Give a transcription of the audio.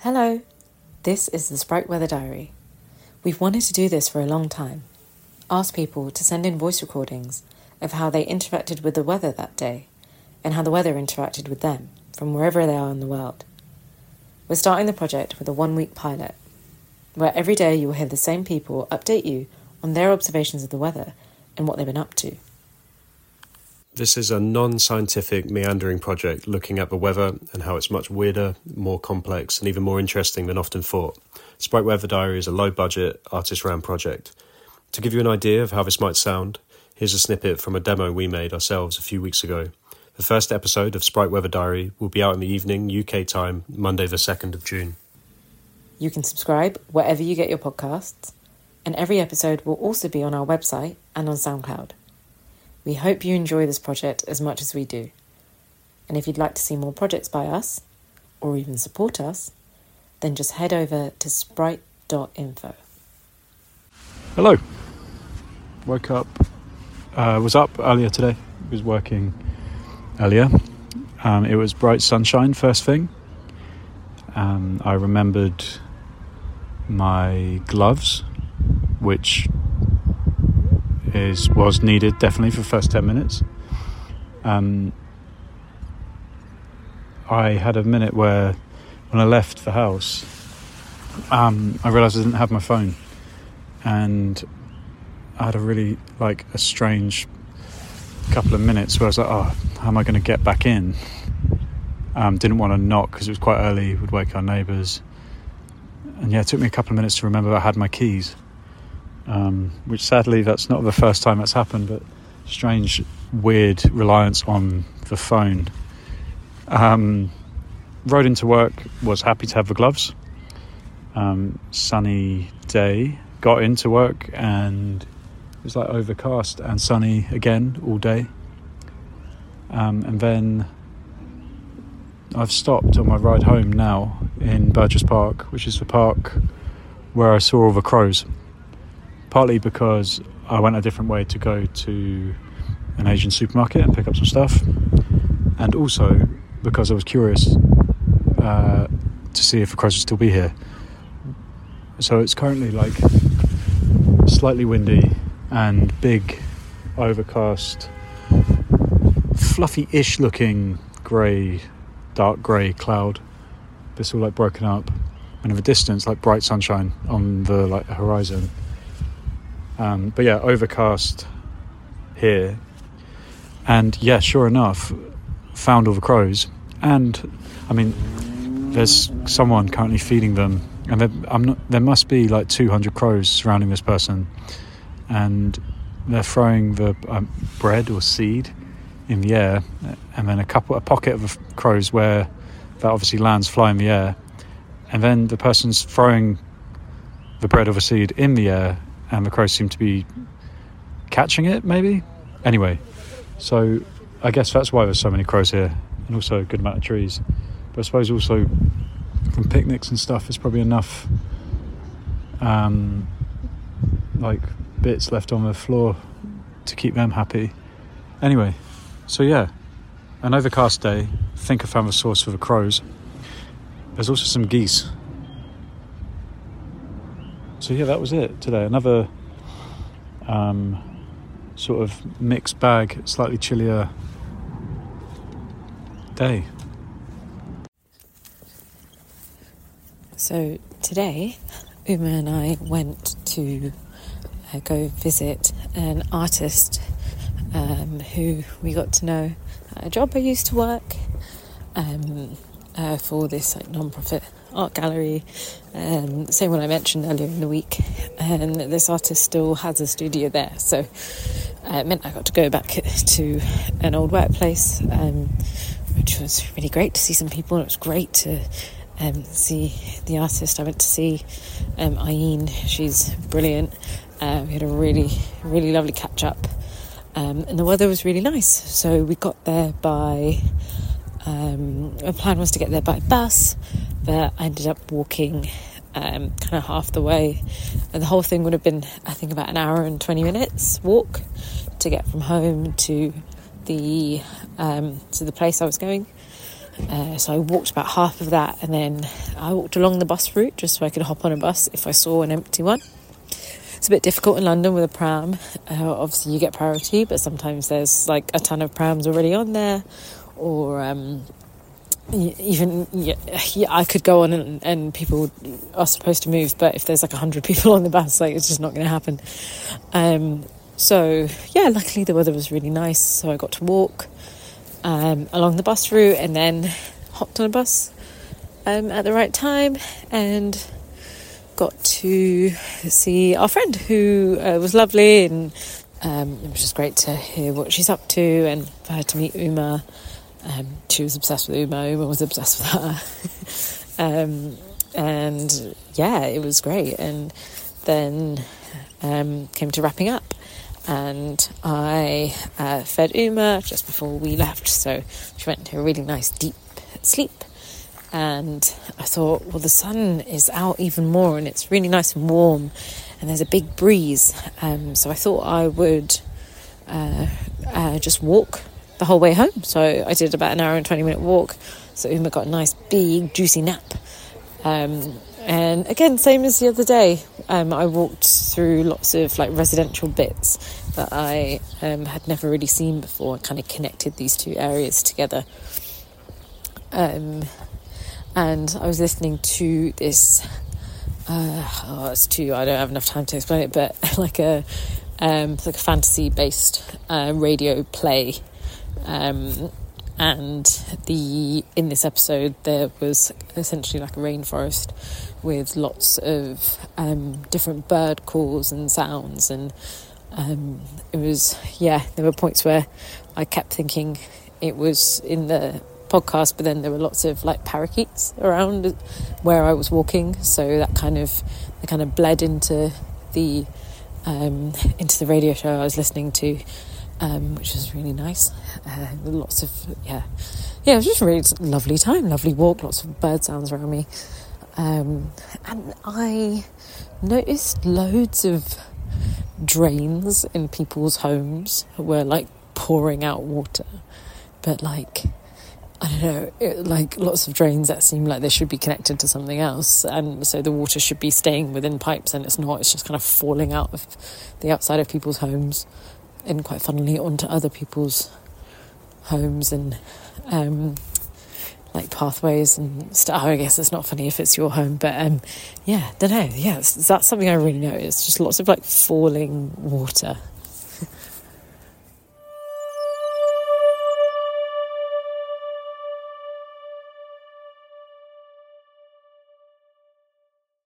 Hello, this is the Sprite Weather Diary. We've wanted to do this for a long time. Ask people to send in voice recordings of how they interacted with the weather that day and how the weather interacted with them from wherever they are in the world. We're starting the project with a 1-week pilot, where every day you will hear the same people update you on their observations of the weather and what they've been up to. This is a non-scientific meandering project looking at the weather and how it's much weirder, more complex and even more interesting than often thought. Sprite Weather Diary is a low-budget, artist-run project. To give you an idea of how this might sound, here's a snippet from a demo we made ourselves a few weeks ago. The first episode of Sprite Weather Diary will be out in the evening, UK time, Monday the 2nd of June. You can subscribe wherever you get your podcasts, and every episode will also be on our website and on SoundCloud. We hope you enjoy this project as much as we do. And if you'd like to see more projects by us, or even support us, then just head over to sprite.info. Hello. Woke up, was up earlier today, was working earlier. It was bright sunshine first thing. I remembered my gloves, which was needed definitely for the first 10 minutes. I had a minute where when I left the house, I realised I didn't have my phone, and I had a strange couple of minutes where I was like, how am I going to get back in? Didn't want to knock because it was quite early, would wake our neighbours, and it took me a couple of minutes to remember I had my keys. Which sadly that's not the first time that's happened, but strange, weird reliance on the phone. Rode into work, was happy to have the gloves. Sunny day, got into work and it was overcast and sunny again all day. And then I've stopped on my ride home now in Burgess Park, which is the park where I saw all the crows. Partly because I went a different way to go to an Asian supermarket and pick up some stuff, and also because I was curious to see if the crows would still be here. So it's currently slightly windy and big, overcast, fluffy-ish looking dark grey cloud. It's all broken up, and in the distance bright sunshine on the horizon. But overcast here, and sure enough, found all the crows, and there's someone currently feeding them, and there must be 200 crows surrounding this person, and they're throwing the bread or seed in the air, and then a pocket of crows where that obviously lands fly in the air, and then the person's throwing the bread or the seed in the air, and the crows seem to be catching it, maybe? Anyway, so I guess that's why there's so many crows here, and also a good amount of trees. But I suppose also from picnics and stuff, there's probably enough bits left on the floor to keep them happy. Anyway, so an overcast day. I think I found the source for the crows. There's also some geese. So that was it today. Another sort of mixed bag, slightly chillier day. So today, Uma and I went to go visit an artist who we got to know at a job I used to work for this non-profit art gallery, same one I mentioned earlier in the week, and this artist still has a studio there, so it meant I got to go back to an old workplace, which was really great to see some people. It was great to see the artist. I went to see Ayin. She's brilliant. We had a really, really lovely catch up, and the weather was really nice, so we got there by our plan was to get there by bus, but I ended up walking kind of half the way, and the whole thing would have been, I think, about an hour and 20 minutes walk to get from home to the place I was going. So I walked about half of that, and then I walked along the bus route just so I could hop on a bus if I saw an empty one. It's a bit difficult in London with a pram. Obviously you get priority, but sometimes there's like a ton of prams already on there, or I could go on and people are supposed to move, but if there's like 100 people on the bus, like it's just not going to happen. So yeah, luckily the weather was really nice, so I got to walk along the bus route and then hopped on a bus at the right time and got to see our friend, who was lovely, and it was just great to hear what she's up to and for her to meet Uma. She was obsessed with Uma was obsessed with her. And yeah, it was great. And then came to wrapping up, and I fed Uma just before we left, so she went into a really nice deep sleep. And I thought, well, the sun is out even more and it's really nice and warm and there's a big breeze, so I thought I would just walk the whole way home. So I did about an hour and 20-minute walk, so Uma got a nice big juicy nap. And again, same as the other day, I walked through lots of like residential bits that I had never really seen before. I kind of connected these two areas together. And I was listening to this, it's too, I don't have enough time to explain it, but like a fantasy-based radio play. And in this episode there was essentially like a rainforest with lots of different bird calls and sounds, and it was, yeah, there were points where I kept thinking it was in the podcast, but then there were lots of like parakeets around where I was walking, so that kind of bled into the radio show I was listening to, which was really nice. Lots of it was just a really lovely time, lovely walk, lots of bird sounds around me, and I noticed loads of drains in people's homes were like pouring out water, but like, I don't know, like lots of drains that seem like they should be connected to something else, and so the water should be staying within pipes, and it's not. It's just kind of falling out of the outside of people's homes and quite funnily onto other people's homes and like pathways and stuff. I guess it's not funny if it's your home, but don't know. Yeah, that's something I really noticed. Just lots of like falling water.